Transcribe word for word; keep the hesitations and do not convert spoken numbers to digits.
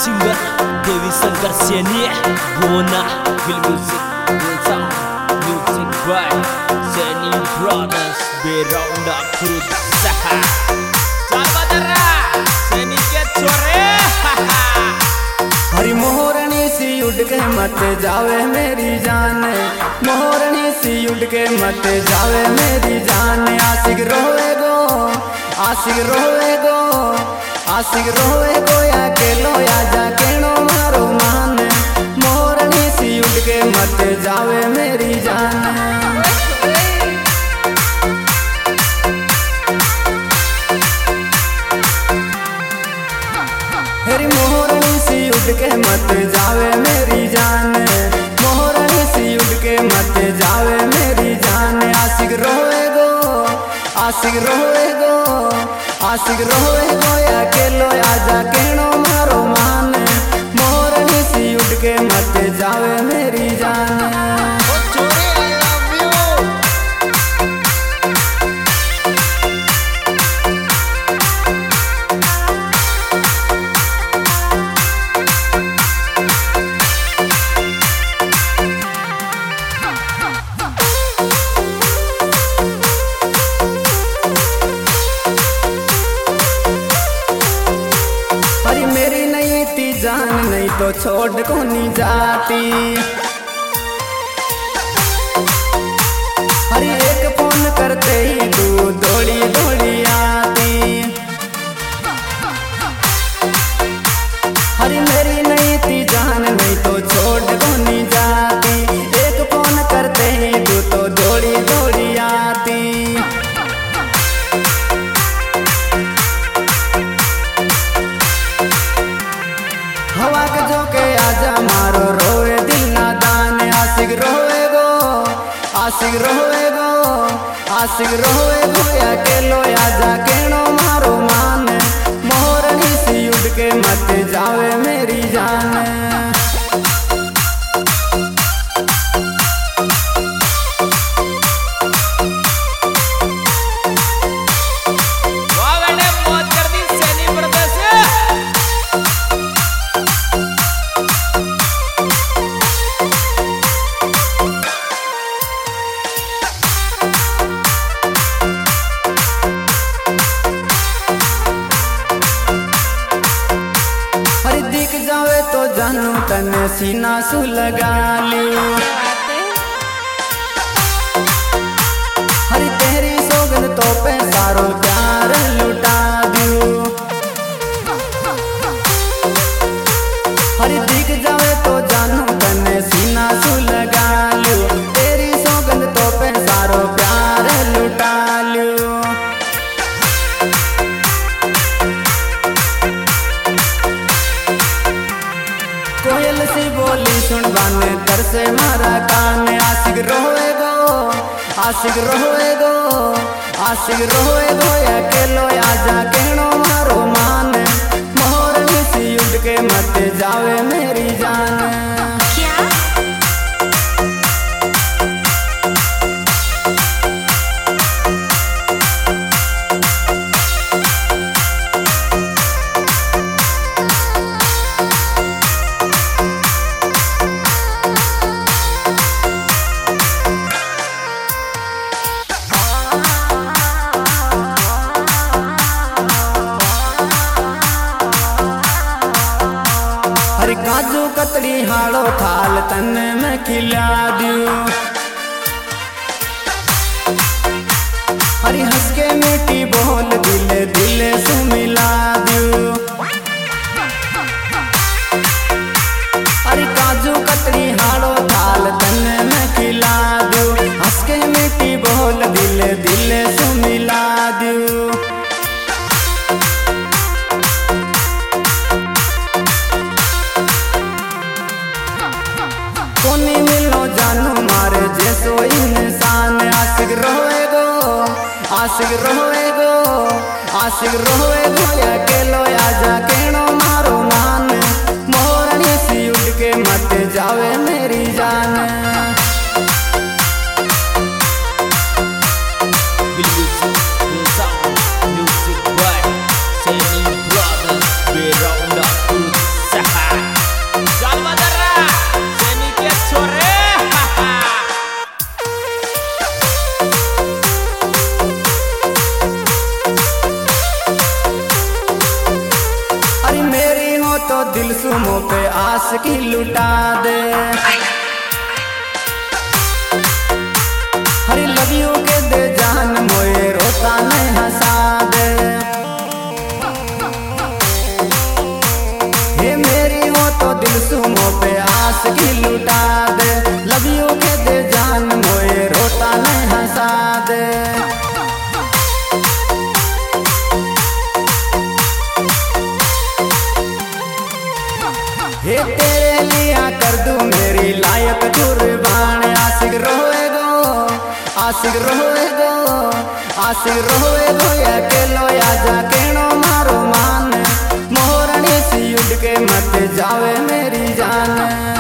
Singer देवी शंकर सैनी बोना film music music by Saini brothers Beraunda खुद सहा चाबदरा सैनी के छोरे हरी मोहरनी सी उड़ के मत जावे मेरी जान, मोहरनी सी उड़ के मत जावे मेरी जान। आशिक रोए गो आशिक रोए गो आशिक रोए गो या के लोया जा केनो मारो मान। मोहरनी सी उड़ के मत जावे मेरी जान। हरी मोहरनी सी उड़ के मत जावे मेरी जान, मोहरनी सी उड़ के मत जावे मेरी जान। आशिक रोए गो आशिक रोए गो आशिक रोए गो या के लोया जा केनो मारो मान। मोहरनी सी उड़ के मत जावे मेरी जान। मेरी नहीं थी जान नहीं तो छोड़ को नहीं जाती। हरी एक फोन करते ही तू दौड़ी दौड़ी आती। हरी मेरी नहीं थी जान नहीं तो छोड़ को नहीं जाती। एक फोन करते ही तू तो दौड़ी दौड़ी आती। हवा के झोंके आजा मारो रोए दिल नादान। आशिक रोए गो आशिक रोए गो आशिक रोए गो या के लोया जा केनो मारो मान। मोहरनी सी उड़ के मत जावे मेरी जान। जावे तो जानू तने सीना सु लगा लियो। हरी तेरी सोगन तो पे सारो प्यार लुटा दियो। हरी दिख जावे तो जानू तने सीना सु लगा लियो। तेरी सोगन तो पे सारो प्यार लुटा लियो। कोयल सी बोली सुन बाने दर से मारा कान। आशिक रोए गो आशिक रोए गो आशिक रोए गो या के लोया जा केनो मारो मान। मोहरनी सी उड़ के मत जावे मेरी जान। हरी काजू कतरी हाड़ो थाल तन में खिला दियो। हरी हंस के मीठी बोल दिल दिल से मिला दियो। हरी काजू कतरी हाड़ो थाल तन में खिला दियो। हंस के मीठी बोल दिल दिल से मिला दियो। कोनी मिलो जानू मारे जैसो इंसान। आशिक रोए गो आशिक रोए गो आशिक रोए गो या के लोया जा केनो मारो मान। मोहरनी सी उड़ के मत जावे मेरी जान। Music by Saini brothers Beraunda खुद सहा तो दिल सुमो पे आस की लुटा दे। हरी लव यू के दे जान मोए रोता नहीं हंसा दे। हे मेरी हो तो दिल सुमो पे आस की लुटा दे। लव यू के दे जान मोए रोता नहीं हंसा दे। हे तेरे लिया कर दूं मेरी लायक कुर्बान। आशिक रोए गो आशिक रोए गो आशिक रोए गो अकेलो आजा केनो मारो मान। मोरनी सी उड़ के मत जावे मेरी जान।